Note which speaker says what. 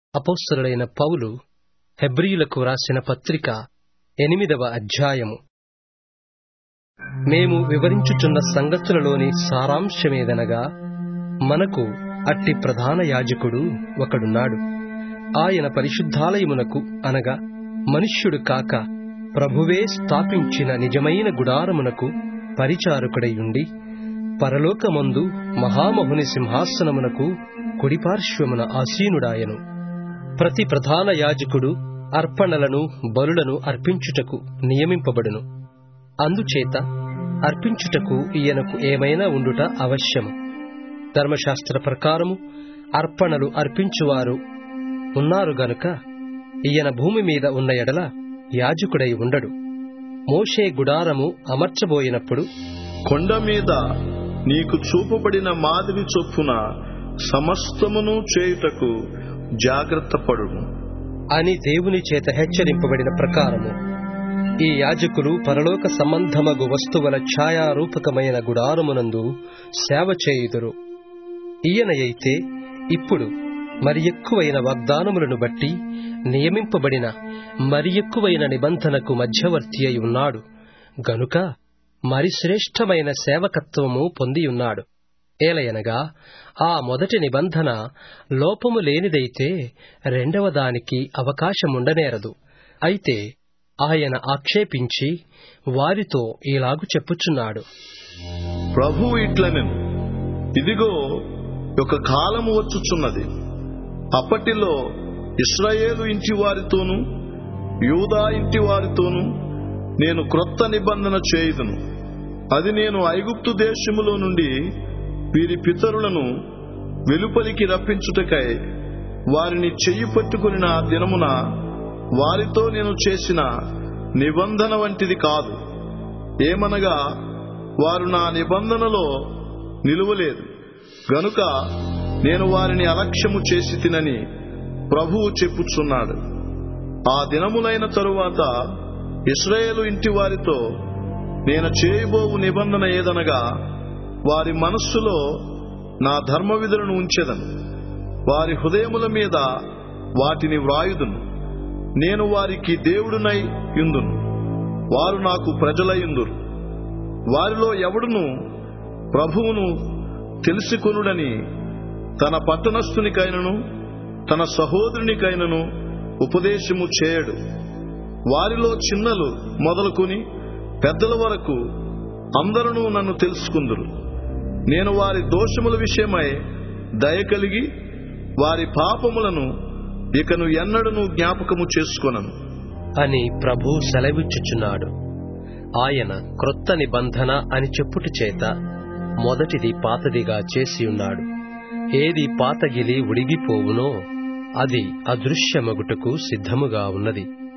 Speaker 1: అపొస్తలుడైన పౌలు హెబ్రీయులకు రాసిన పత్రిక 8వ అధ్యాయము. మేము వివరించుచున్న సంగతులలోని సారాంశమేదనగా, మనకు అట్టి ప్రధాన యాజకుడు ఒకడున్నాడు. ఆయన పరిశుద్ధాలయమునకు అనగా మనుష్యుడు కాక ప్రభువే స్థాపించిన నిజమైన గుడారమునకు పరిచారకుడై ఉండి, పరలోకమందు మహామహుని సింహాసనమునకు కుడిపార్శ్వమున ఆసీనుడాయను. ప్రతి ప్రధాన యాజకుడు అర్పణలను బలులను అర్పించుటకు నియమింపబడును. అందుచేత అర్పించుటకు ఈయనకు ఏమైనా ఉండుట అవశ్యము. ధర్మశాస్త్ర ప్రకారము అర్పణలు అర్పించువారు ఉన్నారు గనుక ఈయన భూమి మీద ఉన్న ఎడల యాజకుడై ఉండడు. మోషే గుడారము అమర్చబోయినప్పుడు,
Speaker 2: కొండ మీద నీకు చూపబడిన మాదిరి చొప్పున సమస్తమును చేయుటకు జాగ్రత్త పడును
Speaker 1: అని దేవుని చేత హెచ్చరింపబడిన ప్రకారము ఈ యాజకులు పరలోక సంబంధమగు వస్తువుల ఛాయారూపకమైన గుడారమునందు సేవ చేయుదురు. ఈయనయైతే ఇప్పుడు మరి ఎక్కువైన వాగ్దానములను బట్టి నియమింపబడిన మరి ఎక్కువైన నిబంధనకు మధ్యవర్తి అయి ఉన్నాడు గనుక మరి శ్రేష్టమైన సేవకత్వము పొందియున్నాడు. ఏలయనగా ఆ మొదటి నిబంధన లోపము లేనిదైతే రెండవ దానికి అవకాశముండనేరదు. అయితే ఆయన ఆక్షేపించి వారితో ఇలాగు చెప్పుచున్నాడు:
Speaker 2: ప్రభువు ఇట్లనెను, ఇదిగో ఒక కాలము వచ్చుచున్నది, అప్పటిలో ఇశ్రాయేలు ఇంటి వారితోనూ యూదా ఇంటి వారితోనూ నేను క్రొత్త నిబంధన చేయుదును. అది నేను ఐగుప్తు దేశములో నుండి వీరి పితరులను వెలుపలికి రప్పించుటకై వారిని చెయ్యి పట్టుకుని నా దినమున వారితో నేను చేసిన నిబంధన వంటిది కాదు. ఏమనగా వారు నా నిబంధనలో నిలువలేదు గనుక నేను వారిని అలక్ష్యము చేసి తినని ప్రభువు చెప్పుచున్నాడు. ఆ దినములైన తరువాత ఇశ్రాయేలు ఇంటి వారితో నేను చేయబోవు నిబంధన ఏదనగా, వారి మనస్సులో నా ధర్మ విధులను ఉంచెదను, వారి హృదయముల మీద వాటిని వ్రాయుదును. నేను వారికి దేవుడునై యుందును, వారు నాకు ప్రజలయుందురు. వారిలో ఎవడును ప్రభువును తెలుసుకొనుడని తన పట్టణస్థునికైనను తన సహోదరునికైనను ఉపదేశము చేయడు. వారిలో చిన్నలు మొదలుకొని పెద్దల వరకు అందరూ నన్ను తెలుసుకుందురు. నేను వారి దోషముల విషయమై దయ కలిగి వారి పాపములను ఇకను ఎన్నడూ జ్ఞాపకము చేసుకొనను
Speaker 1: అని ప్రభు సెలవిచ్చుచున్నాడు. ఆయన క్రొత్త నిబంధన అని చెప్పుట చేత మొదటిది పాతదిగా చేసియున్నాడు. ఏది పాతగిలి ఉడిగిపోవునో అది అదృశ్యమగుటకు సిద్ధముగా ఉన్నది.